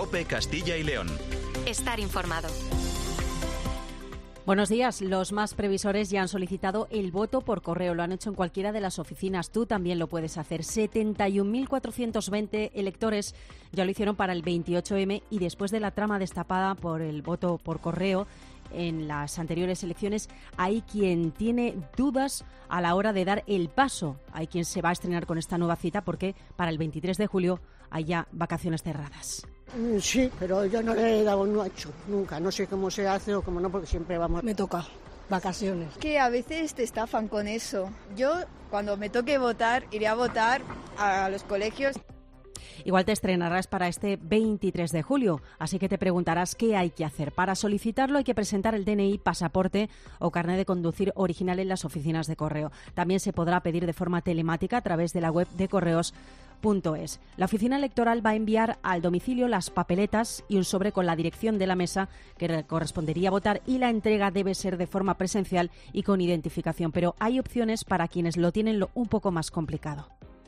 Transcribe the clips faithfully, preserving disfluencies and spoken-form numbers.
COPE Castilla y León. Estar informado. Buenos días. Los más previsores ya han solicitado el voto por correo. Lo han hecho en cualquiera de las oficinas. Tú también lo puedes hacer. setenta y un mil cuatrocientos veinte electores ya lo hicieron para el veintiocho eme y después de la trama destapada por el voto por correo en las anteriores elecciones, hay quien tiene dudas a la hora de dar el paso. Hay quien se va a estrenar con esta nueva cita porque para el veintitrés de julio hay ya vacaciones cerradas. Sí, pero yo no le he dado no hecho nunca. No sé cómo se hace o cómo no, porque siempre vamos. Me toca vacaciones. Que a veces te estafan con eso. Yo, cuando me toque votar, iré a votar a los colegios. Igual te estrenarás para este veintitrés de julio, así que te preguntarás qué hay que hacer. Para solicitarlo hay que presentar el D N I, pasaporte o carnet de conducir original en las oficinas de correo. También se podrá pedir de forma telemática a través de la web de correos punto es. La oficina electoral va a enviar al domicilio las papeletas y un sobre con la dirección de la mesa que correspondería votar, y la entrega debe ser de forma presencial y con identificación, pero hay opciones para quienes lo tienen lo un poco más complicado.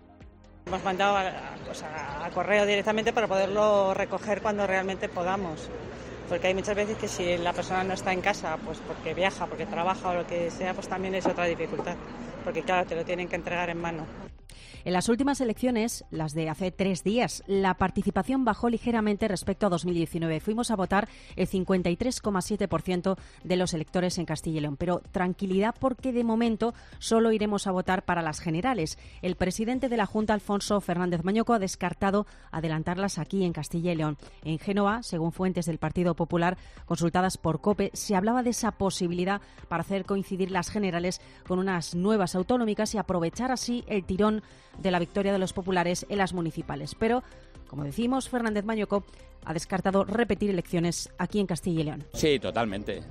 Hemos mandado a, pues a, a correo directamente para poderlo recoger cuando realmente podamos, porque hay muchas veces que si la persona no está en casa, pues porque viaja, porque trabaja o lo que sea, pues también es otra dificultad, porque claro, te lo tienen que entregar en mano. En las últimas elecciones, las de hace tres días, la participación bajó ligeramente respecto a dos mil diecinueve. Fuimos a votar el cincuenta y tres coma siete por ciento de los electores en Castilla y León. Pero tranquilidad, porque de momento solo iremos a votar para las generales. El presidente de la Junta, Alfonso Fernández Mañoco, ha descartado adelantarlas aquí en Castilla y León. En Génova, según fuentes del Partido Popular consultadas por COPE, se hablaba de esa posibilidad para hacer coincidir las generales con unas nuevas autonómicas y aprovechar así el tirón de la victoria de los populares en las municipales. Pero, como decimos, Fernández Mañoco ha descartado repetir elecciones aquí en Castilla y León. Sí, totalmente.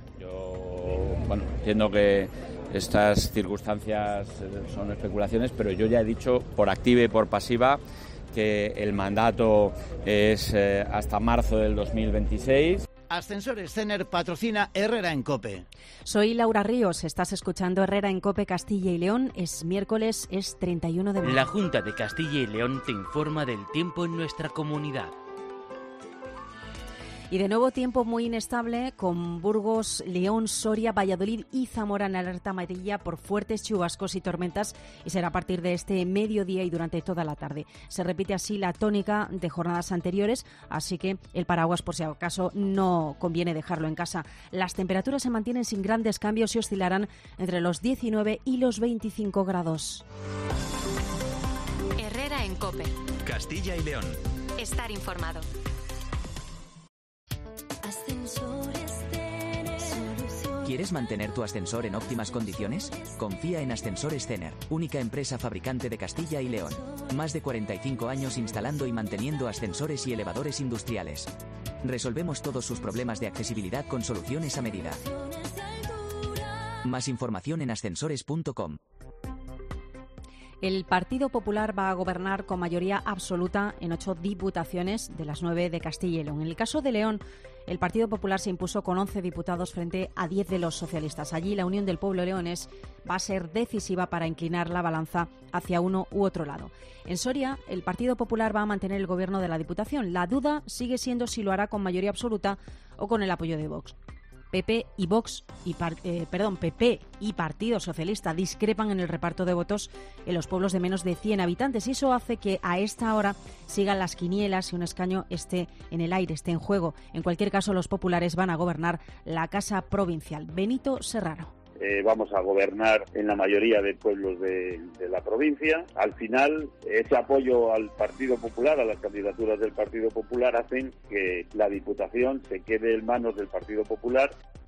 Yo, bueno, entiendo que estas circunstancias son especulaciones, pero yo ya he dicho por activa y por pasiva que el mandato es eh, hasta marzo del dos mil veintiséis. Ascensores Cener patrocina Herrera en COPE. Soy Laura Ríos, estás escuchando Herrera en COPE Castilla y León. Es miércoles, es treinta y uno de mayo. La Junta de Castilla y León te informa del tiempo en nuestra comunidad. Y de nuevo tiempo muy inestable, con Burgos, León, Soria, Valladolid y Zamora en alerta amarilla por fuertes chubascos y tormentas, y será a partir de este mediodía y durante toda la tarde. Se repite así la tónica de jornadas anteriores, así que el paraguas, por si acaso, no conviene dejarlo en casa. Las temperaturas se mantienen sin grandes cambios y oscilarán entre los diecinueve y los veinticinco grados. Herrera en COPE. Castilla y León. Estar informado. ¿Quieres mantener tu ascensor en óptimas condiciones? Confía en Ascensores Cener, única empresa fabricante de Castilla y León. Más de cuarenta y cinco años instalando y manteniendo ascensores y elevadores industriales. Resolvemos todos sus problemas de accesibilidad con soluciones a medida. Más información en ascensores punto com. El Partido Popular va a gobernar con mayoría absoluta en ocho diputaciones de las nueve de Castilla y León. En el caso de León, el Partido Popular se impuso con once diputados frente a diez de los socialistas. Allí la Unión del Pueblo leonés va a ser decisiva para inclinar la balanza hacia uno u otro lado. En Soria, el Partido Popular va a mantener el gobierno de la Diputación. La duda sigue siendo si lo hará con mayoría absoluta o con el apoyo de Vox. P P y Vox y par, eh, perdón, P P y Partido Socialista discrepan en el reparto de votos en los pueblos de menos de cien habitantes, y eso hace que a esta hora sigan las quinielas y un escaño esté en el aire, esté en juego. En cualquier caso, los populares van a gobernar la Casa Provincial. Benito Serrano. Eh, vamos a gobernar en la mayoría de pueblos de, de la provincia. Al final, ese apoyo al Partido Popular, a las candidaturas del Partido Popular, hacen que la Diputación se quede en manos del Partido Popular.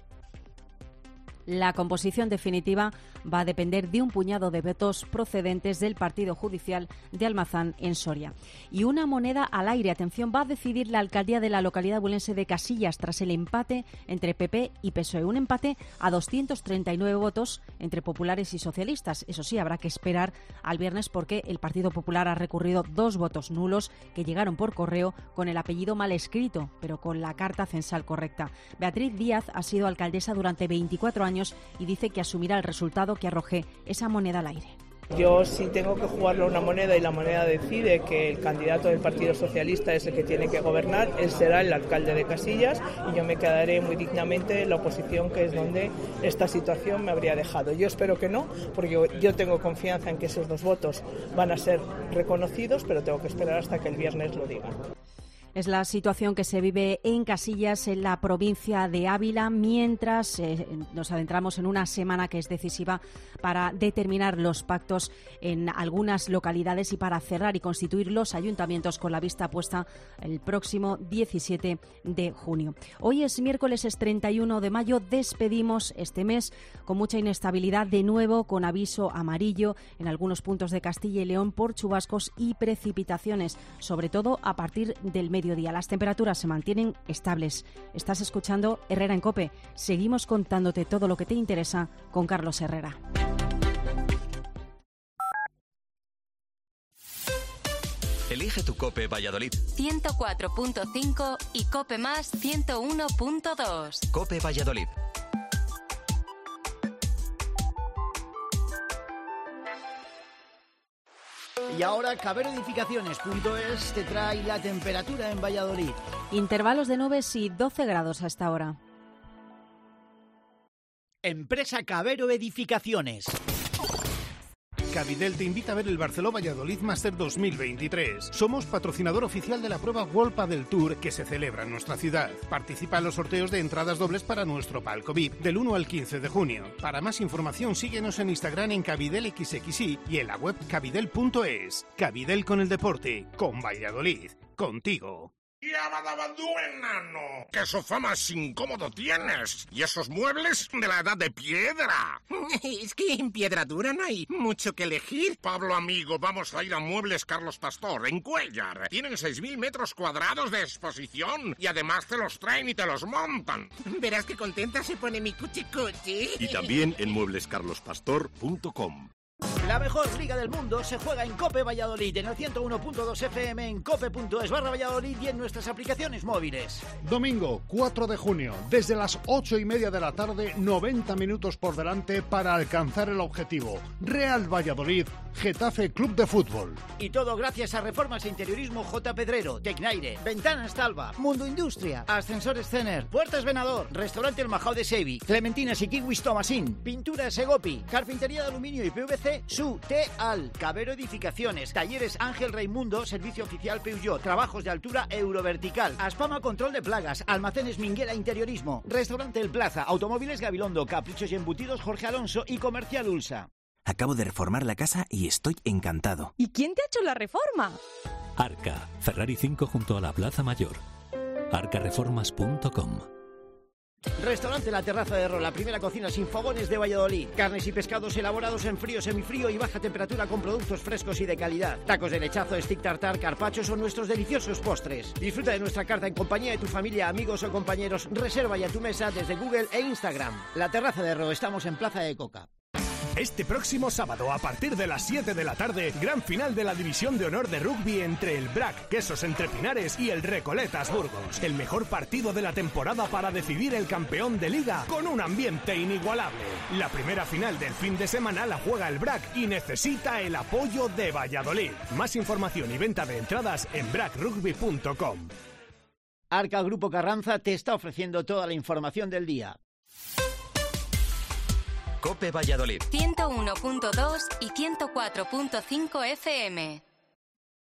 La composición definitiva va a depender de un puñado de votos procedentes del Partido Judicial de Almazán en Soria. Y una moneda al aire, atención, va a decidir la alcaldía de la localidad abulense de Casillas tras el empate entre P P y P S O E. Un empate a doscientos treinta y nueve votos entre populares y socialistas. Eso sí, habrá que esperar al viernes porque el Partido Popular ha recurrido dos votos nulos que llegaron por correo con el apellido mal escrito, pero con la carta censal correcta. Beatriz Díaz ha sido alcaldesa durante veinticuatro años y dice que asumirá el resultado que arroje esa moneda al aire. Yo sí tengo que jugarlo una moneda y la moneda decide que el candidato del Partido Socialista es el que tiene que gobernar, él será el alcalde de Casillas y yo me quedaré muy dignamente en la oposición, que es donde esta situación me habría dejado. Yo espero que no, porque yo, yo tengo confianza en que esos dos votos van a ser reconocidos, pero tengo que esperar hasta que el viernes lo digan. Es la situación que se vive en Casillas, en la provincia de Ávila, mientras eh, nos adentramos en una semana que es decisiva para determinar los pactos en algunas localidades y para cerrar y constituir los ayuntamientos con la vista puesta el próximo diecisiete de junio. Hoy es miércoles, es treinta y uno de mayo, despedimos este mes con mucha inestabilidad, de nuevo con aviso amarillo en algunos puntos de Castilla y León por chubascos y precipitaciones, sobre todo a partir del mediodía. Las temperaturas se mantienen estables. Estás escuchando Herrera en COPE. Seguimos contándote todo lo que te interesa con Carlos Herrera. Elige tu COPE Valladolid. ciento cuatro punto cinco y COPE más ciento uno punto dos. COPE Valladolid. Y ahora Cabero Edificaciones punto es te trae la temperatura en Valladolid. Intervalos de nubes y doce grados hasta ahora. Empresa Cabero Edificaciones. Cabidel te invita a ver el Barceló Valladolid Master dos mil veintitrés. Somos patrocinador oficial de la prueba World Padel Tour que se celebra en nuestra ciudad. Participa en los sorteos de entradas dobles para nuestro palco V I P del uno al quince de junio. Para más información síguenos en Instagram en Cabidel X X I y en la web cabidel punto es. Cabidel con el deporte, con Valladolid, contigo. ¡Ya badabadú, enano! ¡Qué sofá más incómodo tienes! ¿Y esos muebles de la edad de piedra? Es que en piedra dura no hay mucho que elegir. Pablo, amigo, vamos a ir a Muebles Carlos Pastor, en Cuéllar. Tienen seis mil metros cuadrados de exposición y además te los traen y te los montan. Verás qué contenta se pone mi cuchi-cuchi. Y también en muebles carlos pastor punto com. La mejor liga del mundo se juega en COPE Valladolid, en el ciento uno punto dos F M, en cope punto es barra Valladolid y en nuestras aplicaciones móviles. Domingo cuatro de junio, desde las ocho y media de la tarde, noventa minutos por delante para alcanzar el objetivo. Real Valladolid, Getafe Club de Fútbol. Y todo gracias a Reformas e Interiorismo J. Pedrero, Tecnaire, Ventanas Talva, Mundo Industria, Ascensores Cener, Puertas Venador, Restaurante El Majao de Sevi, Clementinas y Kiwis Tomasín, Pintura Segopi, Carpintería de Aluminio y P V C, Su, T-Al, Cabero Edificaciones, Talleres Ángel Raimundo, Servicio Oficial Peugeot, Trabajos de Altura Eurovertical, Aspama Control de Plagas, Almacenes Minguela Interiorismo, Restaurante El Plaza, Automóviles Gabilondo, Caprichos y Embutidos Jorge Alonso y Comercial Ulsa. Acabo de reformar la casa y estoy encantado. ¿Y quién te ha hecho la reforma? Arca, Ferrari cinco junto a la Plaza Mayor. arca reformas punto com. Restaurante La Terraza de Ro, la primera cocina sin fogones de Valladolid. Carnes y pescados elaborados en frío, semifrío y baja temperatura con productos frescos y de calidad. Tacos de lechazo, stick tartar, carpachos o nuestros deliciosos postres. Disfruta de nuestra carta en compañía de tu familia, amigos o compañeros. Reserva ya tu mesa desde Google e Instagram. La Terraza de Ro, estamos en Plaza de Coca. Este próximo sábado, a partir de las siete de la tarde, gran final de la División de Honor de Rugby entre el B R A C Quesos Entre Pinares y el Recoletas Burgos. El mejor partido de la temporada para decidir el campeón de liga con un ambiente inigualable. La primera final del fin de semana la juega el B R A C y necesita el apoyo de Valladolid. Más información y venta de entradas en brac rugby punto com. Arca Grupo Carranza te está ofreciendo toda la información del día. COPE Valladolid. ciento uno punto dos y ciento cuatro punto cinco F M.